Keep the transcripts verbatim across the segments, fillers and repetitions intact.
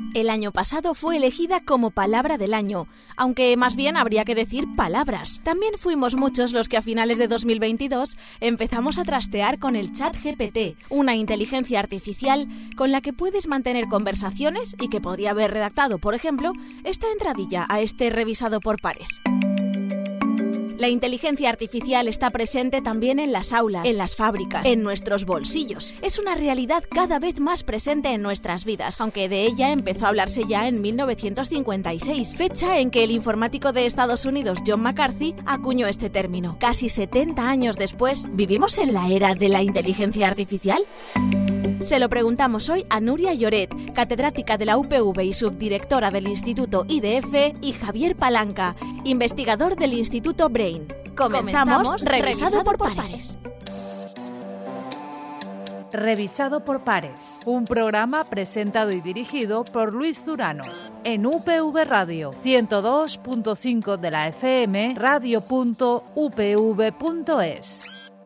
El año pasado fue elegida como palabra del año, aunque más bien habría que decir palabras. También fuimos muchos los que a finales de dos mil veintidós empezamos a trastear con el ChatGPT, una inteligencia artificial con la que puedes mantener conversaciones y que podría haber redactado, por ejemplo, esta entradilla a este revisado por pares. La inteligencia artificial está presente también en las aulas, en las fábricas, en nuestros bolsillos. Es una realidad cada vez más presente en nuestras vidas, aunque de ella empezó a hablarse ya en mil novecientos cincuenta y seis, fecha en que el informático de Estados Unidos John McCarthy acuñó este término. Casi setenta años después, ¿vivimos en la era de la inteligencia artificial? Se lo preguntamos hoy a Núria Lloret, catedrática de la U P V y subdirectora del Instituto I D F, y Javier Palanca, investigador del Instituto Brain. Comenzamos, Comenzamos revisado, revisado por, por pares. Revisado por pares, un programa presentado y dirigido por Luis Durano. En U P V Radio, ciento dos punto cinco de la F M, radio punto u p v punto es.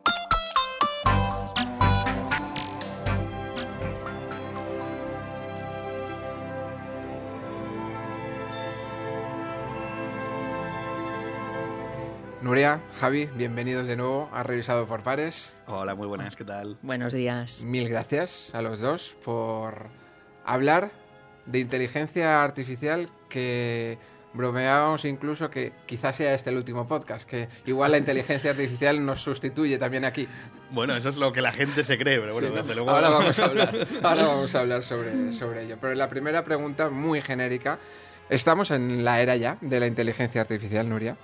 Núria, Javi, bienvenidos de nuevo a Revisado por Pares. Hola, muy buenas, ¿qué tal? Buenos días. Mil gracias a los dos por hablar de inteligencia artificial, que bromeábamos incluso que quizás sea este el último podcast, que igual la inteligencia artificial nos sustituye también aquí. Bueno, eso es lo que la gente se cree, pero bueno, sí, desde luego... Ahora vamos a hablar, ahora vamos a hablar sobre, sobre ello. Pero la primera pregunta, muy genérica, ¿estamos en la era ya de la inteligencia artificial, Núria?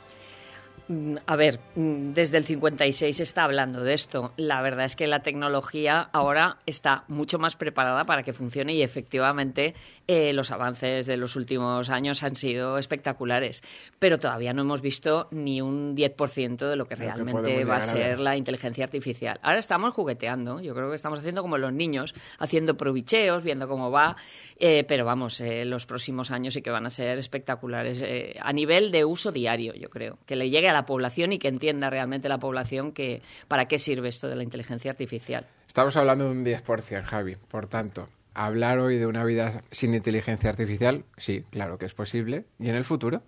A ver, desde el cincuenta y seis se está hablando de esto. La verdad es que la tecnología ahora está mucho más preparada para que funcione y efectivamente eh, los avances de los últimos años han sido espectaculares. Pero todavía no hemos visto ni un diez por ciento de lo que Creo realmente que va a ser a la inteligencia artificial. Ahora estamos jugueteando. Yo creo que estamos haciendo como los niños, haciendo probicheos, viendo cómo va. Eh, pero vamos, eh, los próximos años sí que van a ser espectaculares eh, a nivel de uso diario, yo creo. Que le llegue a la población y que entienda realmente la población que para qué sirve esto de la inteligencia artificial. Estamos hablando de un diez por ciento, Javi. Por tanto, hablar hoy de una vida sin inteligencia artificial, sí, claro que es posible. ¿Y en el futuro?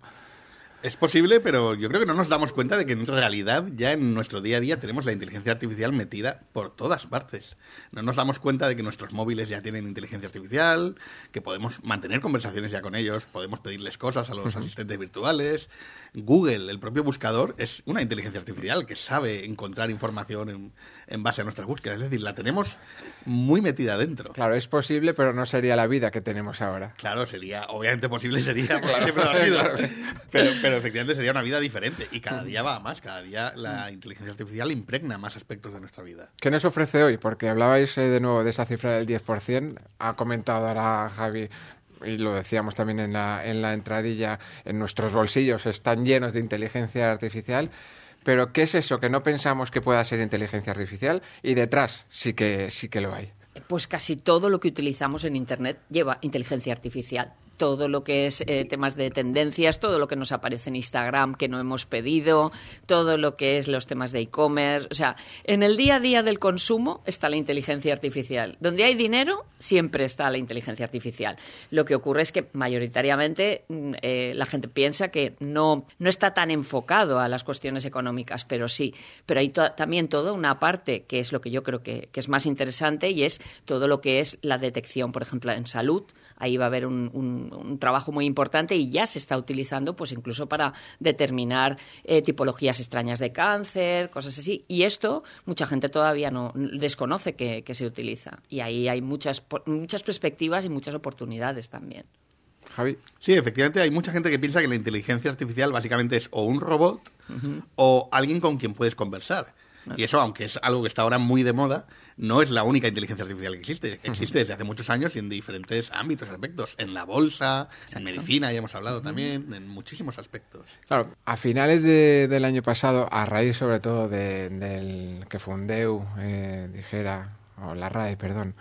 Es posible, pero yo creo que no nos damos cuenta de que en realidad ya en nuestro día a día tenemos la inteligencia artificial metida por todas partes. No nos damos cuenta de que nuestros móviles ya tienen inteligencia artificial, que podemos mantener conversaciones ya con ellos, podemos pedirles cosas a los uh-huh. asistentes virtuales. Google, el propio buscador, es una inteligencia artificial que sabe encontrar información en, en base a nuestras búsquedas. Es decir, la tenemos muy metida dentro. Claro, es posible, pero no sería la vida que tenemos ahora. Claro, sería, obviamente posible sería, porque siempre lo ha sido. Pero, pero Pero efectivamente sería una vida diferente y cada día va a más, cada día la inteligencia artificial impregna más aspectos de nuestra vida. ¿Qué nos ofrece hoy? Porque hablabais eh, de nuevo de esa cifra del diez por ciento, ha comentado ahora Javi, y lo decíamos también en la, en la entradilla, en nuestros bolsillos están llenos de inteligencia artificial, pero ¿qué es eso que no pensamos que pueda ser inteligencia artificial? Y detrás sí que, sí que lo hay. Pues casi todo lo que utilizamos en Internet lleva inteligencia artificial. Todo lo que es eh, temas de tendencias, todo lo que nos aparece en Instagram que no hemos pedido, todo lo que es los temas de e-commerce. O sea, en el día a día del consumo está la inteligencia artificial. Donde hay dinero, siempre está la inteligencia artificial. Lo que ocurre es que mayoritariamente eh, la gente piensa que no, no está tan enfocado a las cuestiones económicas, pero sí. Pero hay to- también toda una parte que es lo que yo creo que, que es más interesante y es todo lo que es la detección, por ejemplo, en salud. Ahí va a haber un, un, un trabajo muy importante y ya se está utilizando pues incluso para determinar eh, tipologías extrañas de cáncer, cosas así. Y esto mucha gente todavía no desconoce que, que se utiliza. Y ahí hay muchas, muchas perspectivas y muchas oportunidades también. Javi. Sí, efectivamente hay mucha gente que piensa que la inteligencia artificial básicamente es o un robot uh-huh. o alguien con quien puedes conversar. Y eso, aunque es algo que está ahora muy de moda, no es la única inteligencia artificial que existe. Existe desde hace muchos años y en diferentes ámbitos, aspectos. En la bolsa, Exacto. en medicina, ya hemos hablado uh-huh. también, en muchísimos aspectos. Claro, a finales de, del año pasado, a raíz sobre todo de, del que Fundeu eh, dijera, o la R A E, perdón,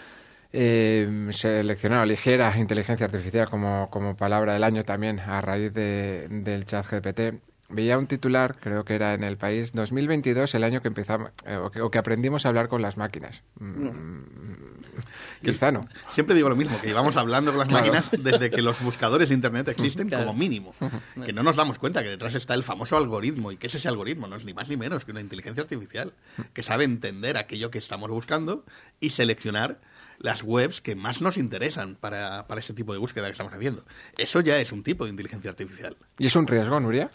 eh, seleccionaron ligera inteligencia artificial como, como palabra del año también a raíz de, del ChatGPT. Veía un titular, creo que era en El País, dos mil veintidós, el año que empezamos, eh, o, que, o que aprendimos a hablar con las máquinas. Mm, quizá no. Siempre digo lo mismo, que llevamos hablando con las Claro. máquinas desde que los buscadores de Internet existen, Claro. como mínimo. Que no nos damos cuenta que detrás está el famoso algoritmo. ¿Y qué es ese algoritmo? No es ni más ni menos que una inteligencia artificial que sabe entender aquello que estamos buscando y seleccionar las webs que más nos interesan para, para ese tipo de búsqueda que estamos haciendo. Eso ya es un tipo de inteligencia artificial. ¿Y es un riesgo, Nuria?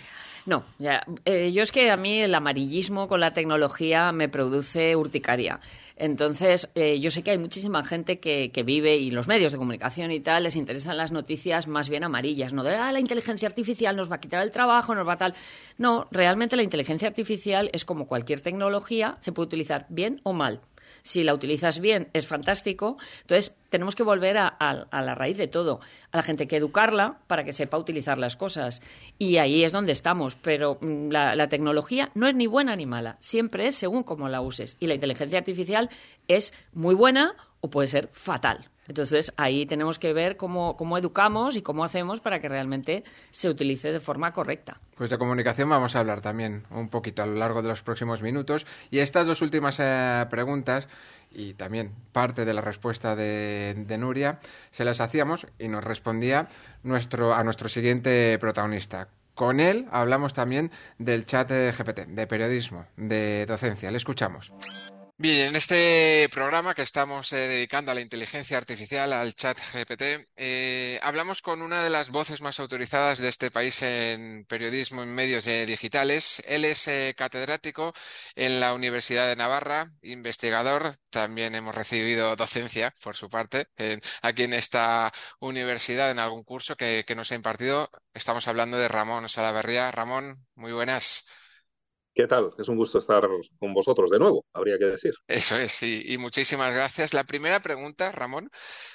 No, ya. Eh, yo es que a mí el amarillismo con la tecnología me produce urticaria. Entonces, eh, yo sé que hay muchísima gente que, que vive y los medios de comunicación y tal les interesan las noticias más bien amarillas, no de ah, la inteligencia artificial nos va a quitar el trabajo, nos va a tal. No, realmente la inteligencia artificial es como cualquier tecnología, se puede utilizar bien o mal. Si la utilizas bien, es fantástico. Entonces, tenemos que volver a, a, a la raíz de todo. A la gente hay que educarla para que sepa utilizar las cosas. Y ahí es donde estamos. Pero mm, la, la tecnología no es ni buena ni mala. Siempre es según cómo la uses. Y la inteligencia artificial es muy buena o puede ser fatal. Entonces, ahí tenemos que ver cómo, cómo educamos y cómo hacemos para que realmente se utilice de forma correcta. Pues de comunicación vamos a hablar también un poquito a lo largo de los próximos minutos. Y estas dos últimas eh, preguntas, y también parte de la respuesta de, de Nuria, se las hacíamos y nos respondía nuestro, a nuestro siguiente protagonista. Con él hablamos también del chat G P T, de periodismo, de docencia. Le escuchamos. Bien, en este programa que estamos eh, dedicando a la inteligencia artificial, al chat G P T, eh, hablamos con una de las voces más autorizadas de este país en periodismo, en medios eh, digitales. Él es eh, catedrático en la Universidad de Navarra, investigador. También hemos recibido docencia por su parte en- aquí en esta universidad, en algún curso que, que nos ha impartido. Estamos hablando de Ramón Salaverría. Ramón, muy buenas. ¿Qué tal? Es un gusto estar con vosotros de nuevo, habría que decir. Eso es, y, y muchísimas gracias. La primera pregunta, Ramón,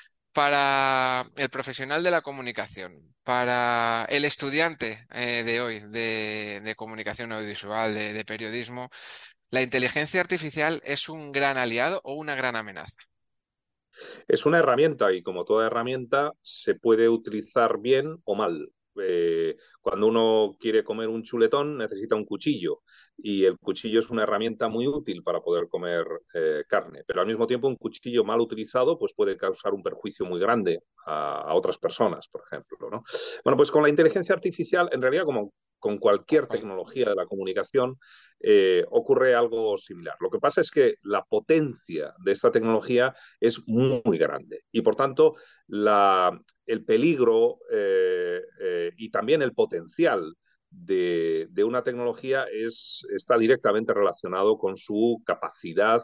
para el profesional de la comunicación, para el estudiante eh, de hoy de, de comunicación audiovisual, de, de periodismo, ¿la inteligencia artificial es un gran aliado o una gran amenaza? Es una herramienta y como toda herramienta se puede utilizar bien o mal. Eh, cuando uno quiere comer un chuletón necesita un cuchillo y el cuchillo es una herramienta muy útil para poder comer eh, carne, pero al mismo tiempo un cuchillo mal utilizado pues puede causar un perjuicio muy grande a, a otras personas, por ejemplo, ¿no? Bueno, pues con la inteligencia artificial, en realidad como con cualquier tecnología de la comunicación, eh, ocurre algo similar. Lo que pasa es que la potencia de esta tecnología es muy, muy grande y por tanto la, el peligro eh, eh, y también el potencial de, de una tecnología es, está directamente relacionado con su capacidad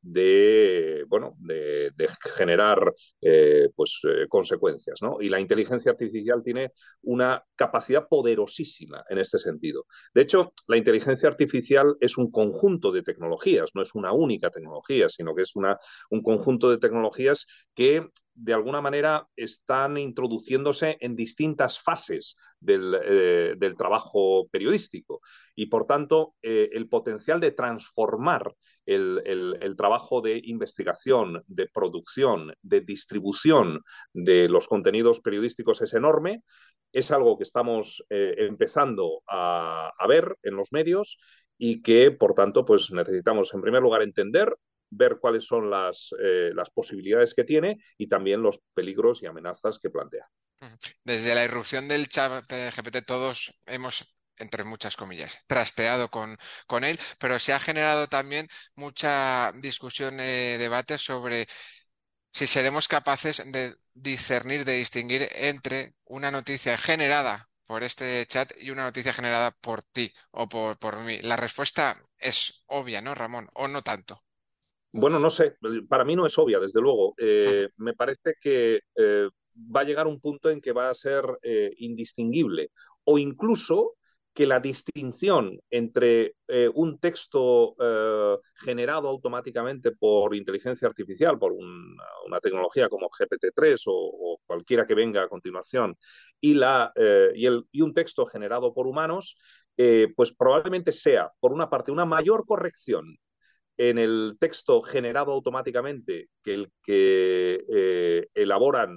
de, bueno, de, de generar eh, pues, eh, consecuencias, ¿no? Y la inteligencia artificial tiene una capacidad poderosísima en este sentido. De hecho, la inteligencia artificial es un conjunto de tecnologías, no es una única tecnología, sino que es una, un conjunto de tecnologías que de alguna manera están introduciéndose en distintas fases del, eh, del trabajo periodístico y por tanto eh, el potencial de transformar el, el, el trabajo de investigación, de producción, de distribución de los contenidos periodísticos es enorme. Es algo que estamos eh, empezando a, a ver en los medios y que, por tanto, pues necesitamos en primer lugar entender, ver cuáles son las, eh, las posibilidades que tiene y también los peligros y amenazas que plantea. Desde la irrupción del chat G P T todos hemos, entre muchas comillas, trasteado con, con él, pero se ha generado también mucha discusión, eh, debate sobre si seremos capaces de discernir, de distinguir entre una noticia generada por este chat y una noticia generada por ti o por, por mí. La respuesta es obvia, ¿no, Ramón? ¿O no tanto? Bueno, no sé, para mí no es obvia, desde luego. Eh, me parece que eh, va a llegar un punto en que va a ser eh, indistinguible o incluso que la distinción entre eh, un texto eh, generado automáticamente por inteligencia artificial, por un, una tecnología como G P T tres o, o cualquiera que venga a continuación, y, la, eh, y, el, y un texto generado por humanos, eh, pues probablemente sea, por una parte, una mayor corrección en el texto generado automáticamente que el que eh, elaboran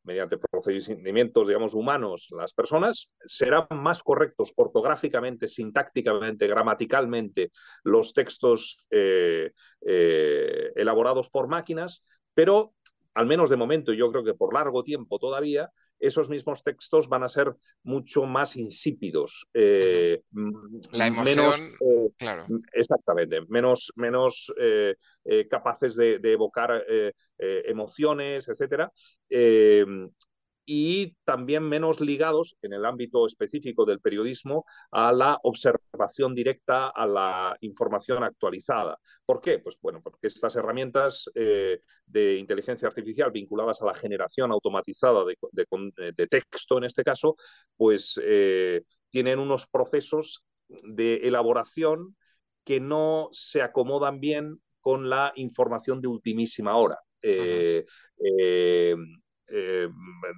mediante procedimientos, digamos, humanos las personas, serán más correctos ortográficamente, sintácticamente, gramaticalmente los textos eh, eh, elaborados por máquinas, pero al menos de momento, yo creo que por largo tiempo todavía, esos mismos textos van a ser mucho más insípidos, eh, La menos, emoción, eh, claro. exactamente, menos, menos eh, eh, capaces de, de evocar eh, eh, emociones, etcétera. Eh, y también menos ligados en el ámbito específico del periodismo a la observación directa, a la información actualizada. ¿Por qué? Pues bueno, porque estas herramientas eh, de inteligencia artificial vinculadas a la generación automatizada de, de, de texto, en este caso, pues eh, tienen unos procesos de elaboración que no se acomodan bien con la información de ultimísima hora. Eh, eh, eh,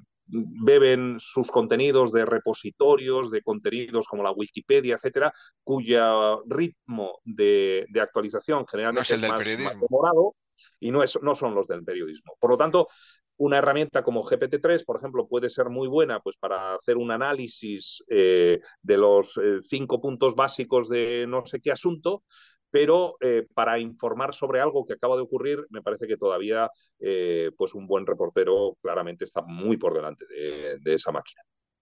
beben sus contenidos de repositorios, de contenidos como la Wikipedia, etcétera, cuyo ritmo de, de actualización No es generalmente el es del más, más periodismo. demorado y no, es, no son los del periodismo. Por lo tanto, una herramienta como G P T tres, por ejemplo, puede ser muy buena pues, para hacer un análisis eh, de los eh, cinco puntos básicos de no sé qué asunto, pero eh, para informar sobre algo que acaba de ocurrir, me parece que todavía eh, pues un buen reportero claramente está muy por delante de, de esa máquina.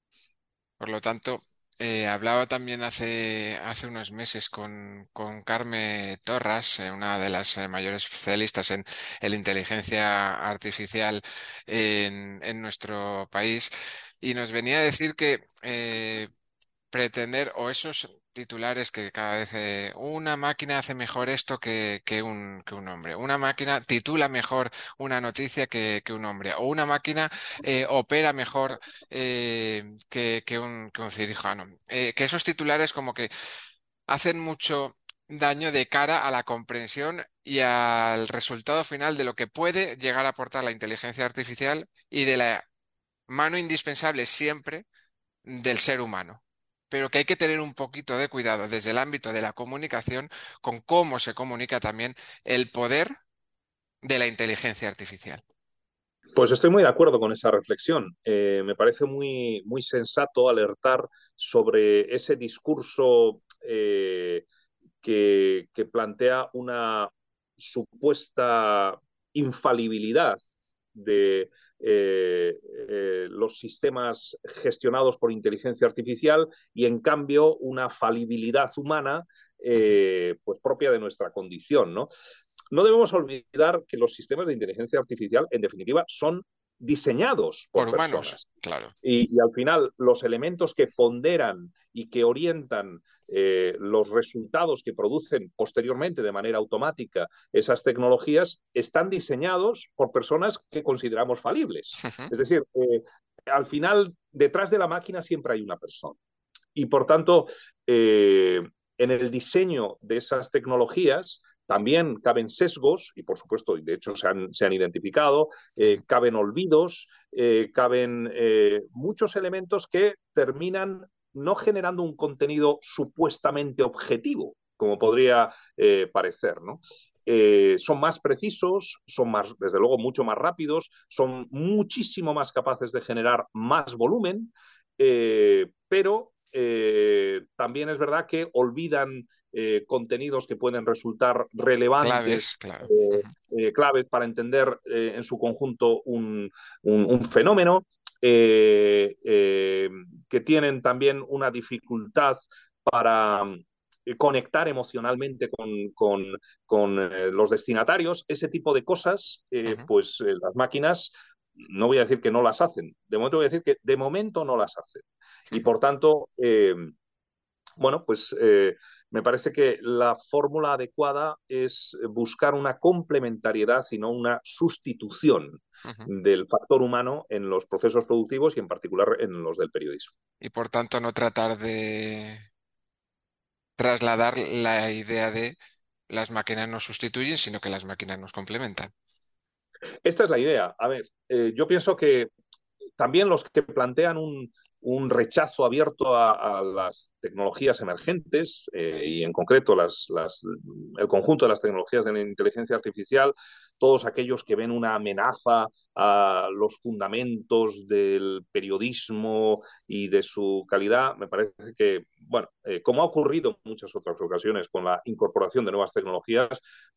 Por lo tanto, eh, hablaba también hace, hace unos meses con, con Carme Torras, eh, una de las eh, mayores especialistas en, en inteligencia artificial en, en nuestro país, y nos venía a decir que eh, pretender, o esos titulares que cada vez eh, una máquina hace mejor esto que, que un, que un hombre, una máquina titula mejor una noticia que, que un hombre, o una máquina eh, opera mejor eh, que, que un, que un cirujano. Eh, que esos titulares como que hacen mucho daño de cara a la comprensión y al resultado final de lo que puede llegar a aportar la inteligencia artificial y de la mano indispensable siempre del ser humano, pero que hay que tener un poquito de cuidado desde el ámbito de la comunicación con cómo se comunica también el poder de la inteligencia artificial. Pues estoy muy de acuerdo con esa reflexión. Eh, me parece muy, muy sensato alertar sobre ese discurso eh, que, que plantea una supuesta infalibilidad de eh, eh, los sistemas gestionados por inteligencia artificial y en cambio una falibilidad humana eh, pues propia de nuestra condición, ¿no? No debemos olvidar que los sistemas de inteligencia artificial, en definitiva, son diseñados Por por humanos, personas. claro. Y, y al final, los elementos que ponderan y que orientan eh, los resultados que producen posteriormente de manera automática esas tecnologías están diseñados por personas que consideramos falibles. Es decir, eh, al final, detrás de la máquina siempre hay una persona. Y por tanto, eh, en el diseño de esas tecnologías también caben sesgos, y por supuesto, de hecho se han, se han identificado, eh, caben olvidos, eh, caben eh, muchos elementos que terminan no generando un contenido supuestamente objetivo, como podría eh, parecer, ¿no? Eh, son más precisos, son más, desde luego, mucho más rápidos, son muchísimo más capaces de generar más volumen, eh, pero eh, también es verdad que olvidan eh, contenidos que pueden resultar Claves, relevantes, claro. eh, eh, claves para entender eh, en su conjunto un, un, un fenómeno, eh, eh, que tienen también una dificultad para eh, conectar emocionalmente con, con, con eh, los destinatarios. Ese tipo de cosas, eh, pues eh, las máquinas, no voy a decir que no las hacen, de momento voy a decir que de momento no las hacen. Y por tanto, eh, bueno, pues eh, me parece que la fórmula adecuada es buscar una complementariedad y no una sustitución del factor humano en los procesos productivos y en particular en los del periodismo. Y por tanto no tratar de trasladar la idea de las máquinas nos sustituyen, sino que las máquinas nos complementan. Esta es la idea. A ver, eh, yo pienso que también los que plantean un, un rechazo abierto a, a las tecnologías emergentes eh, y en concreto las, las, el conjunto de las tecnologías de la inteligencia artificial, todos aquellos que ven una amenaza a los fundamentos del periodismo y de su calidad, me parece que, bueno, eh, como ha ocurrido en muchas otras ocasiones con la incorporación de nuevas tecnologías,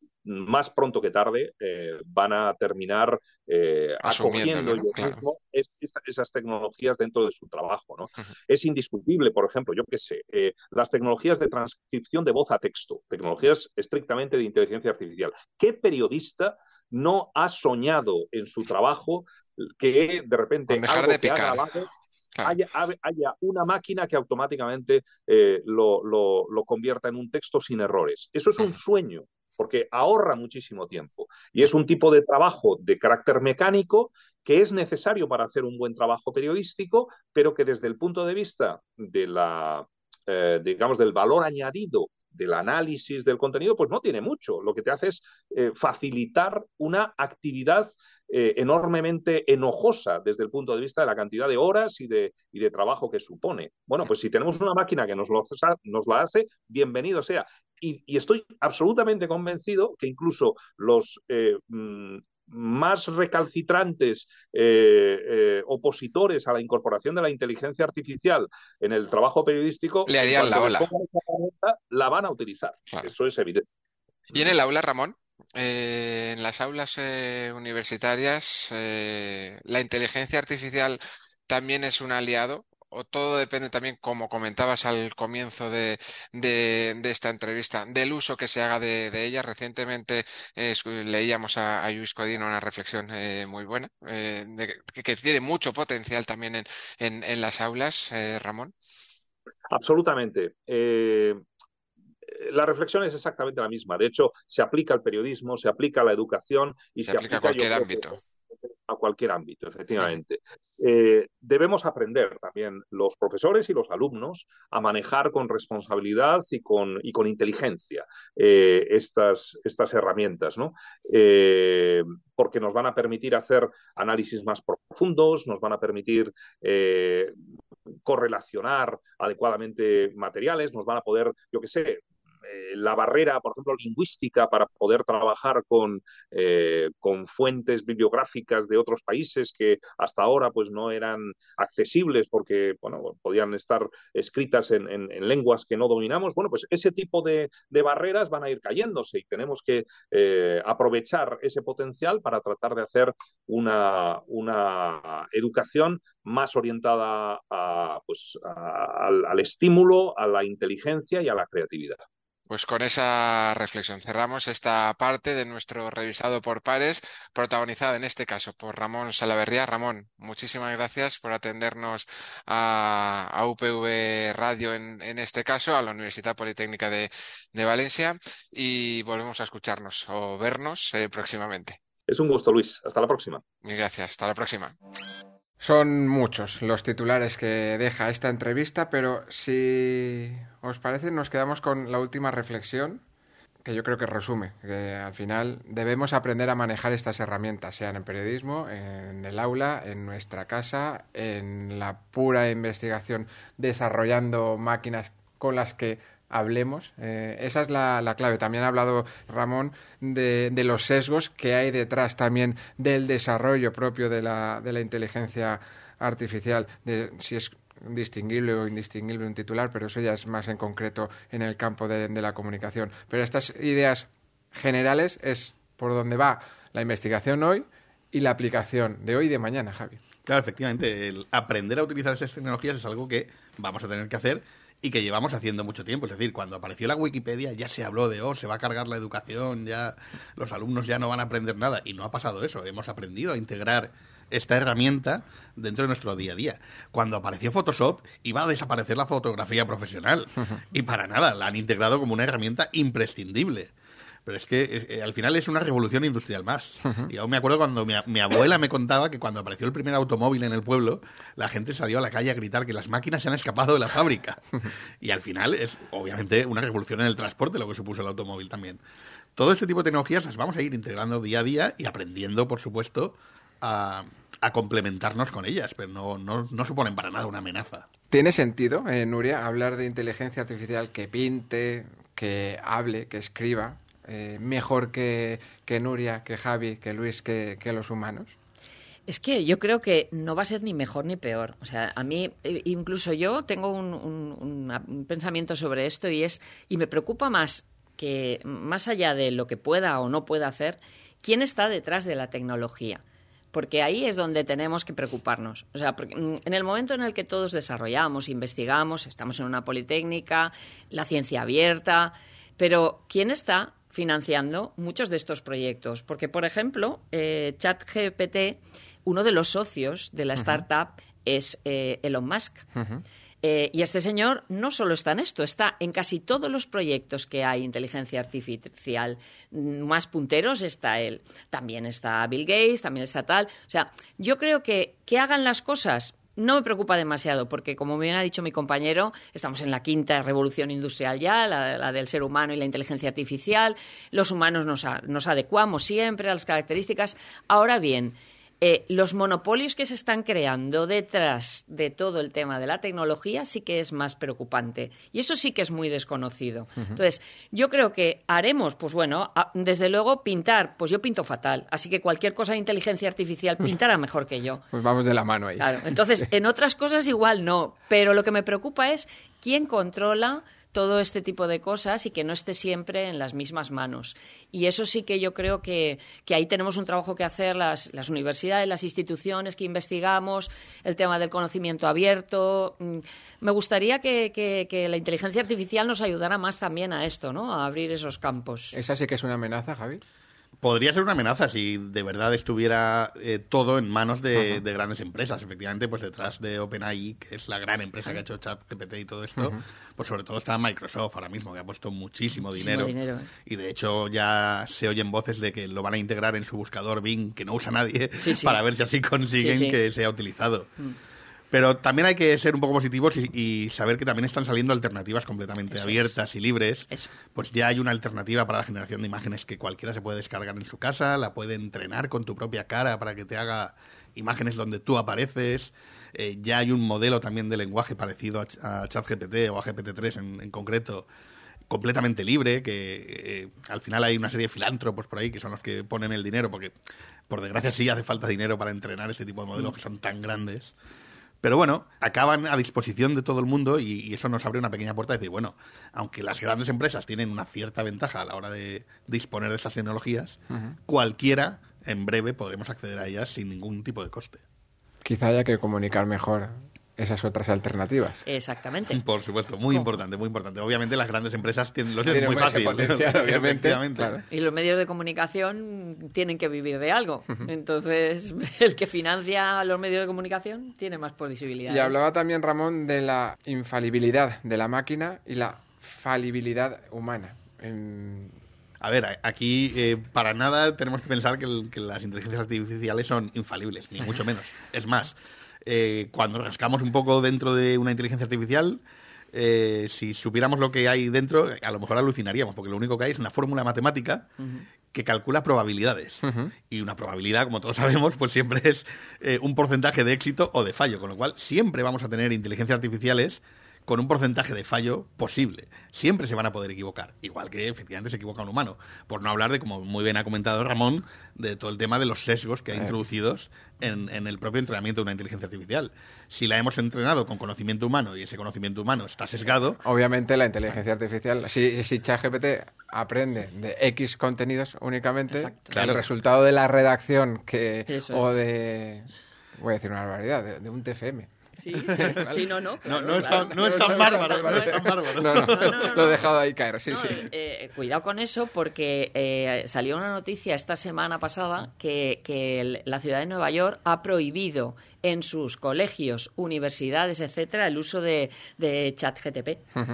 más pronto que tarde eh, van a terminar eh, acogiendo ¿no? ellos Claro. mismos es, es, esas tecnologías dentro de su trabajo, ¿no? Uh-huh. Es indiscutible, por ejemplo, yo qué sé, eh, las tecnologías de transcripción de voz a texto, tecnologías estrictamente de inteligencia artificial. ¿Qué periodista no ha soñado en su trabajo que de repente algo de que ha grabado claro. haya, haya una máquina que automáticamente eh, lo, lo, lo convierta en un texto sin errores? Eso es un sueño, porque ahorra muchísimo tiempo y es un tipo de trabajo de carácter mecánico que es necesario para hacer un buen trabajo periodístico, pero que desde el punto de vista de la, eh, digamos, del valor añadido del análisis del contenido, pues no tiene mucho. Lo que te hace es eh, facilitar una actividad eh, enormemente enojosa desde el punto de vista de la cantidad de horas y de, y de trabajo que supone. Bueno, pues si tenemos una máquina que nos lo, nos la hace, bienvenido sea. Y, y estoy absolutamente convencido que incluso los eh, mmm, más recalcitrantes eh, eh, opositores a la incorporación de la inteligencia artificial en el trabajo periodístico, le harían la ola. Herramienta, la van a utilizar. Claro. Eso es evidente. ¿Y en el aula, Ramón? Eh, en las aulas eh, universitarias, eh, ¿la inteligencia artificial también es un aliado? ¿O todo depende también, como comentabas al comienzo de, de, de esta entrevista, del uso que se haga de, de ella? Recientemente eh, leíamos a, a Lluís Codina una reflexión eh, muy buena, eh, de, que, que tiene mucho potencial también en, en, en las aulas, eh, Ramón. Absolutamente. Eh... La reflexión es exactamente la misma. De hecho, se aplica al periodismo, se aplica a la educación y se, se aplica, aplica a cualquier ámbito. A cualquier ámbito, efectivamente. Sí. Eh, debemos aprender también los profesores y los alumnos a manejar con responsabilidad y con, y con inteligencia eh, estas, estas herramientas, ¿no? Eh, porque nos van a permitir hacer análisis más profundos, nos van a permitir eh, correlacionar adecuadamente materiales, nos van a poder, yo qué sé, Eh, la barrera, por ejemplo, lingüística para poder trabajar con, eh, con fuentes bibliográficas de otros países que hasta ahora pues no eran accesibles porque bueno, podían estar escritas en, en, en lenguas que no dominamos. Bueno, pues ese tipo de, de barreras van a ir cayéndose y tenemos que eh, aprovechar ese potencial para tratar de hacer una, una educación más orientada a, pues, a, al, al estímulo, a la inteligencia y a la creatividad. Pues con esa reflexión cerramos esta parte de nuestro revisado por pares, protagonizada en este caso por Ramón Salaverría. Ramón, muchísimas gracias por atendernos a, a U P V Radio en, en este caso, a la Universidad Politécnica de, de Valencia, y volvemos a escucharnos o vernos eh, próximamente. Es un gusto, Luis. Hasta la próxima. Muchas gracias. Hasta la próxima. Son muchos los titulares que deja esta entrevista, pero si os parece nos quedamos con la última reflexión, que yo creo que resume, que al final debemos aprender a manejar estas herramientas, sean en periodismo, en el aula, en nuestra casa, en la pura investigación, desarrollando máquinas con las que hablemos. Eh, esa es la, la clave. También ha hablado Ramón de, de los sesgos que hay detrás también del desarrollo propio de la, de la inteligencia artificial, de si es distinguible o indistinguible un titular, pero eso ya es más en concreto en el campo de, de la comunicación. Pero estas ideas generales es por donde va la investigación hoy y la aplicación de hoy y de mañana, Javi. Claro, efectivamente, el aprender a utilizar esas tecnologías es algo que vamos a tener que hacer y que llevamos haciendo mucho tiempo. Es decir, cuando apareció la Wikipedia ya se habló de, oh, se va a cargar la educación, ya los alumnos ya no van a aprender nada. Y no ha pasado eso. Hemos aprendido a integrar esta herramienta dentro de nuestro día a día. Cuando apareció Photoshop, iba a desaparecer la fotografía profesional. Y para nada, la han integrado como una herramienta imprescindible. Pero es que eh, al final es una revolución industrial más. Uh-huh. Y aún me acuerdo cuando mi, mi abuela me contaba que cuando apareció el primer automóvil en el pueblo, la gente salió a la calle a gritar que las máquinas se han escapado de la fábrica. Uh-huh. Y al final es, obviamente, una revolución en el transporte lo que supuso el automóvil también. Todo este tipo de tecnologías las vamos a ir integrando día a día y aprendiendo, por supuesto, a, a complementarnos con ellas, pero no, no, no suponen para nada una amenaza. ¿Tiene sentido, eh, Nuria, hablar de inteligencia artificial que pinte, que hable, que escriba, eh, mejor que, que Nuria, que Javi, que Luis, que, que los humanos? Es que yo creo que no va a ser ni mejor ni peor. O sea, a mí, incluso yo tengo un, un, una, un pensamiento sobre esto y es y me preocupa más que, más allá de lo que pueda o no pueda hacer, quién está detrás de la tecnología. Porque ahí es donde tenemos que preocuparnos. O sea, porque en el momento en el que todos desarrollamos, investigamos, estamos en una politécnica, la ciencia abierta, pero ¿quién está financiando muchos de estos proyectos? Porque, por ejemplo, eh, ChatGPT, uno de los socios de la startup uh-huh. es eh, Elon Musk. Uh-huh. Eh, y este señor no solo está en esto, está en casi todos los proyectos que hay inteligencia artificial más punteros, está él. También está Bill Gates, también está tal. O sea, yo creo que que hagan las cosas no me preocupa demasiado, porque como bien ha dicho mi compañero, estamos en la quinta revolución industrial ya, la, la del ser humano y la inteligencia artificial. Los humanos nos, a, nos adecuamos siempre a las características. Ahora bien, Eh, los monopolios que se están creando detrás de todo el tema de la tecnología sí que es más preocupante. Y eso sí que es muy desconocido. Uh-huh. Entonces, yo creo que haremos, pues bueno, a, desde luego pintar, pues yo pinto fatal. Así que cualquier cosa de inteligencia artificial pintará mejor que yo. Pues vamos de la mano ahí. Claro. Entonces, en otras cosas igual no. Pero lo que me preocupa es quién controla todo este tipo de cosas y que no esté siempre en las mismas manos. Y eso sí que yo creo que, que ahí tenemos un trabajo que hacer las, las universidades, las instituciones que investigamos, el tema del conocimiento abierto. Me gustaría que, que, que la inteligencia artificial nos ayudara más también a esto, ¿no? A abrir esos campos. ¿Esa sí que es una amenaza, Javi? Podría ser una amenaza si de verdad estuviera eh, todo en manos de, uh-huh. de grandes empresas. Efectivamente, pues detrás de OpenAI, que es la gran empresa uh-huh. que ha hecho ChatGPT y todo esto, uh-huh. pues sobre todo está Microsoft ahora mismo, que ha puesto muchísimo, muchísimo dinero. dinero ¿eh? Y de hecho ya se oyen voces de que lo van a integrar en su buscador Bing, que no usa nadie, sí, sí. para ver si así consiguen sí, sí. que sea utilizado. Uh-huh. Pero también hay que ser un poco positivos y, y saber que también están saliendo alternativas completamente Eso abiertas es. y libres. Eso. Pues ya hay una alternativa para la generación de imágenes que cualquiera se puede descargar en su casa, la puede entrenar con tu propia cara para que te haga imágenes donde tú apareces. Eh, ya hay un modelo también de lenguaje parecido a, a ChatGPT o a G P T tres en, en concreto, completamente libre, que eh, al final hay una serie de filántropos por ahí que son los que ponen el dinero, porque por desgracia sí hace falta dinero para entrenar este tipo de modelos mm. que son tan grandes. Pero bueno, acaban a disposición de todo el mundo y, y eso nos abre una pequeña puerta a decir, bueno, aunque las grandes empresas tienen una cierta ventaja a la hora de disponer de estas tecnologías, uh-huh. cualquiera, en breve, podremos acceder a ellas sin ningún tipo de coste. Quizá haya que comunicar mejor esas otras alternativas. Exactamente. Por supuesto, muy ¿Cómo? importante, muy importante. Obviamente las grandes empresas tienen, lo tienen muy fácil. Potencial, obviamente. Claro. Y los medios de comunicación tienen que vivir de algo. Uh-huh. Entonces, el que financia los medios de comunicación tiene más posibilidades. Y hablaba también Ramón de la infalibilidad de la máquina y la falibilidad humana. En... A ver, aquí eh, para nada tenemos que pensar que, el, que las inteligencias artificiales son infalibles, ni mucho menos. Es más, Eh, cuando rascamos un poco dentro de una inteligencia artificial, eh, si supiéramos lo que hay dentro, a lo mejor alucinaríamos, porque lo único que hay es una fórmula matemática uh-huh. que calcula probabilidades. Uh-huh. Y una probabilidad, como todos sabemos, pues siempre es eh, un porcentaje de éxito o de fallo, con lo cual siempre vamos a tener inteligencias artificiales con un porcentaje de fallo posible. Siempre se van a poder equivocar, igual que efectivamente se equivoca un humano. Por no hablar de, como muy bien ha comentado Ramón, de todo el tema de los sesgos que hay introducidos en, en el propio entrenamiento de una inteligencia artificial. Si la hemos entrenado con conocimiento humano y ese conocimiento humano está sesgado... Obviamente la inteligencia artificial, si, si ChatGPT aprende de X contenidos únicamente, Exacto. Claro. el resultado de la redacción que Eso o es. de... voy a decir una barbaridad, de, de un T F M. Sí, sí, sí, no, no. Claro, no, no, es tan, no es tan bárbaro, no es tan bárbaro. No, no, no, no, no, lo he dejado ahí caer, sí, no, sí. Eh, cuidado con eso porque eh, salió una noticia esta semana pasada que, que el, la ciudad de Nueva York ha prohibido en sus colegios, universidades, etcétera, el uso de, de ChatGPT. Uh-huh.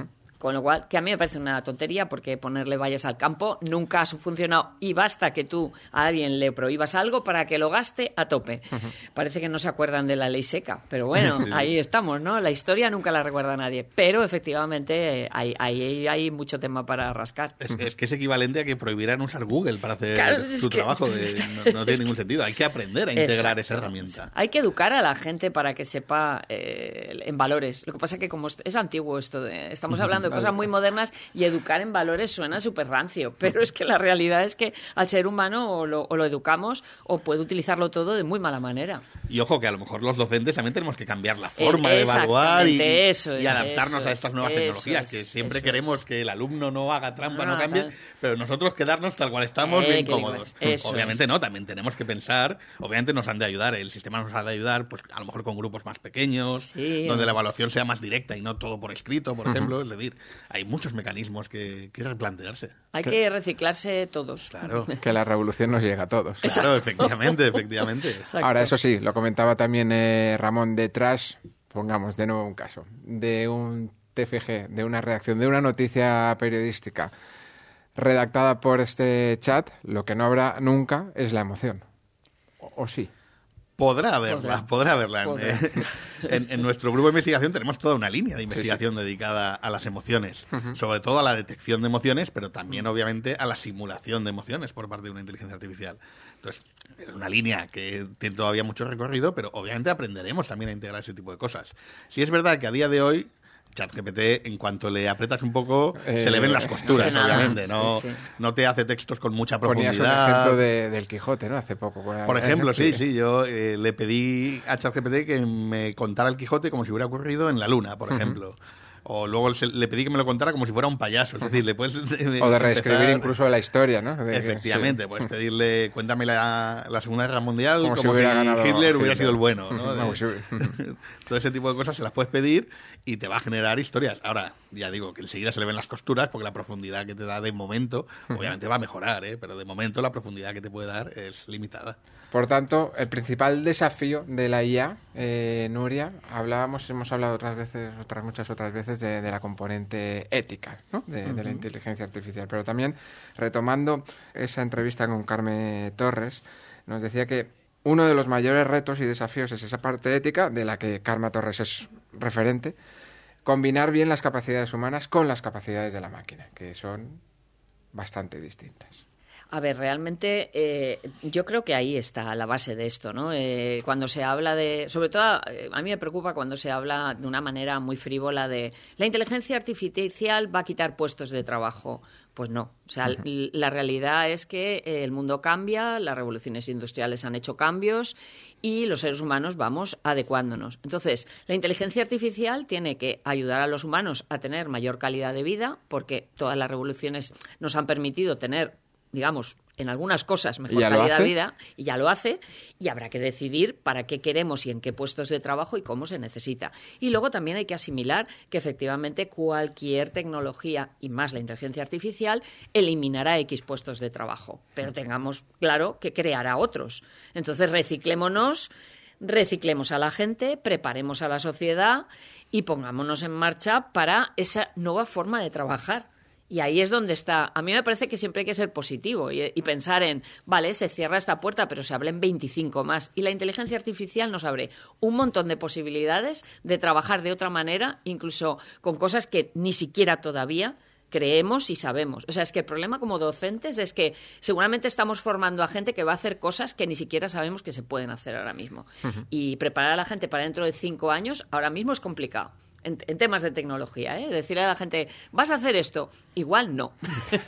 Con lo cual, que a mí me parece una tontería, porque ponerle vallas al campo nunca ha funcionado, y basta que tú a alguien le prohíbas algo para que lo gaste a tope. Uh-huh. Parece que no se acuerdan de la ley seca, pero bueno, sí. Ahí estamos, ¿no? La historia nunca la recuerda nadie, pero efectivamente hay, hay, hay mucho tema para rascar. Es, es que es equivalente a que prohibieran usar Google para hacer claro, su que... trabajo. De, no, no tiene ningún sentido. Hay que aprender a integrar Exacto. esa herramienta. Hay que educar a la gente para que sepa eh, en valores. Lo que pasa es que como es antiguo esto, de, estamos hablando de cosas muy modernas, y educar en valores suena súper rancio, pero es que la realidad es que al ser humano o lo, o lo educamos o puede utilizarlo todo de muy mala manera. Y ojo que a lo mejor los docentes también tenemos que cambiar la forma de evaluar y, eso y es, adaptarnos eso a estas es, nuevas tecnologías, es, que siempre eso queremos es. que el alumno no haga trampa, Ah, no cambie, tal. pero nosotros quedarnos tal cual estamos Eh, bien que cómodos. eso Obviamente es. no, también tenemos que pensar, obviamente nos han de ayudar, el sistema nos ha de ayudar, pues a lo mejor con grupos más pequeños, Sí. donde la evaluación sea más directa y no todo por escrito, por uh-huh. ejemplo. Es decir, hay muchos mecanismos que, que replantearse. Hay que reciclarse todos. Claro. Que la revolución nos llega a todos. Claro, Exacto. efectivamente, efectivamente. Exacto. Ahora, eso sí, lo comentaba también eh, Ramón, detrás, pongamos de nuevo un caso, de un T F G, de una redacción, de una noticia periodística redactada por este chat, lo que no habrá nunca es la emoción. ¿O, o sí? Podrá haberla, podrá, podrá haberla. Podrá. Eh, en, en nuestro grupo de investigación tenemos toda una línea de investigación sí, sí. dedicada a las emociones, uh-huh. sobre todo a la detección de emociones, pero también, obviamente, a la simulación de emociones por parte de una inteligencia artificial. Entonces, es una línea que tiene todavía mucho recorrido, pero obviamente aprenderemos también a integrar ese tipo de cosas. Sí es verdad que a día de hoy ChatGPT, en cuanto le apretas un poco, eh, se le ven las costuras, sí, obviamente. No, sí, sí. no te hace textos con mucha Ponías profundidad. un ejemplo de, del Quijote, ¿no? Hace poco. Por ejemplo, sí, sí. Yo eh, le pedí a ChatGPT que me contara el Quijote como si hubiera ocurrido en la Luna, por ejemplo. Uh-huh. O luego le pedí que me lo contara como si fuera un payaso. Es decir, le puedes... De, o de reescribir empezar... incluso la historia, ¿no? De, Efectivamente, sí. Puedes pedirle, cuéntame la, la Segunda Guerra Mundial como, como si, si hubiera Hitler, ganado Hitler hubiera Hitler. sido el bueno, ¿no? no de, todo ese tipo de cosas se las puedes pedir y te va a generar historias. Ahora, ya digo, que enseguida se le ven las costuras porque la profundidad que te da de momento, obviamente va a mejorar, ¿eh? Pero de momento la profundidad que te puede dar es limitada. Por tanto, el principal desafío de la I A, eh, Nuria, hablábamos, hemos hablado otras veces, otras muchas otras veces de, de la componente ética, ¿no? de, uh-huh. de la inteligencia artificial, pero también retomando esa entrevista con Carmen Torres, nos decía que uno de los mayores retos y desafíos es esa parte ética, de la que Carmen Torres es referente, combinar bien las capacidades humanas con las capacidades de la máquina, que son bastante distintas. A ver, realmente eh, yo creo que ahí está la base de esto, ¿no? Eh, cuando se habla de... Sobre todo, eh, a mí me preocupa cuando se habla de una manera muy frívola de la inteligencia artificial va a quitar puestos de trabajo. Pues no. O sea, uh-huh. la realidad es que el mundo cambia, las revoluciones industriales han hecho cambios y los seres humanos vamos adecuándonos. Entonces, la inteligencia artificial tiene que ayudar a los humanos a tener mayor calidad de vida, porque todas las revoluciones nos han permitido tener, digamos, en algunas cosas mejor calidad de vida, y ya lo hace, y habrá que decidir para qué queremos y en qué puestos de trabajo y cómo se necesita. Y luego también hay que asimilar que efectivamente cualquier tecnología, y más la inteligencia artificial, eliminará X puestos de trabajo, pero tengamos claro que creará otros. Entonces reciclémonos, reciclemos a la gente, preparemos a la sociedad y pongámonos en marcha para esa nueva forma de trabajar. Y ahí es donde está. A mí me parece que siempre hay que ser positivo y, y pensar en, vale, se cierra esta puerta, pero se abren veinticinco más. Y la inteligencia artificial nos abre un montón de posibilidades de trabajar de otra manera, incluso con cosas que ni siquiera todavía creemos y sabemos. O sea, es que el problema como docentes es que seguramente estamos formando a gente que va a hacer cosas que ni siquiera sabemos que se pueden hacer ahora mismo. Uh-huh. Y preparar a la gente para dentro de cinco años ahora mismo es complicado. En, en temas de tecnología, ¿eh? Decirle a la gente, ¿vas a hacer esto? Igual no.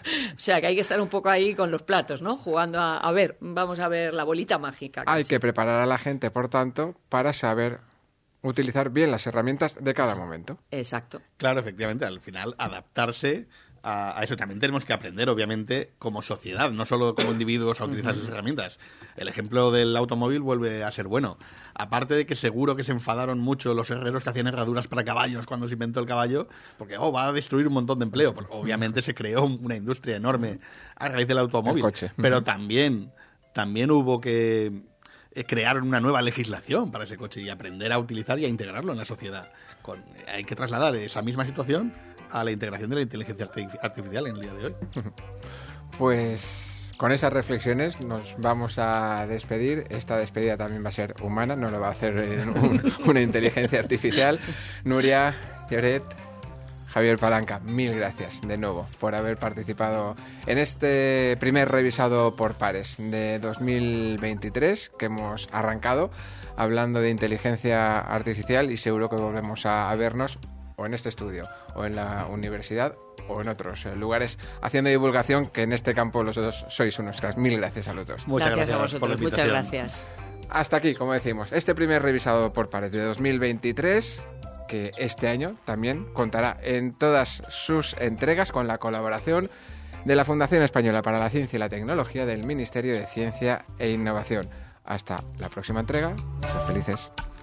O sea, que hay que estar un poco ahí con los platos, ¿no? Jugando a, a ver, vamos a ver la bolita mágica. Casi. Hay que preparar a la gente, por tanto, para saber utilizar bien las herramientas de cada Exacto. momento. Exacto. Claro, efectivamente, al final adaptarse a, a eso. También tenemos que aprender, obviamente, como sociedad, no solo como individuos a utilizar esas herramientas. El ejemplo del automóvil vuelve a ser bueno. Aparte de que seguro que se enfadaron mucho los herreros que hacían herraduras para caballos cuando se inventó el caballo, porque oh, va a destruir un montón de empleo. Porque obviamente se creó una industria enorme a raíz del automóvil. El coche. Pero también, también hubo que crear una nueva legislación para ese coche y aprender a utilizar y a integrarlo en la sociedad. Con, hay que trasladar esa misma situación a la integración de la inteligencia artificial en el día de hoy. Pues con esas reflexiones nos vamos a despedir. Esta despedida también va a ser humana, no lo va a hacer un, una inteligencia artificial. Nuria, Lloret, Javier Palanca, mil gracias de nuevo por haber participado en este primer revisado por pares de dos mil veintitrés que hemos arrancado hablando de inteligencia artificial, y seguro que volvemos a, a vernos o en este estudio o en la universidad o en otros lugares haciendo divulgación, que en este campo los dos sois unos cracks. Mil gracias a los dos. Muchas gracias, gracias a vosotros, por la invitación. muchas gracias. Hasta aquí, como decimos, este primer revisado por pares de dos mil veintitrés, que este año también contará en todas sus entregas con la colaboración de la Fundación Española para la Ciencia y la Tecnología del Ministerio de Ciencia e Innovación. Hasta la próxima entrega. Sed felices.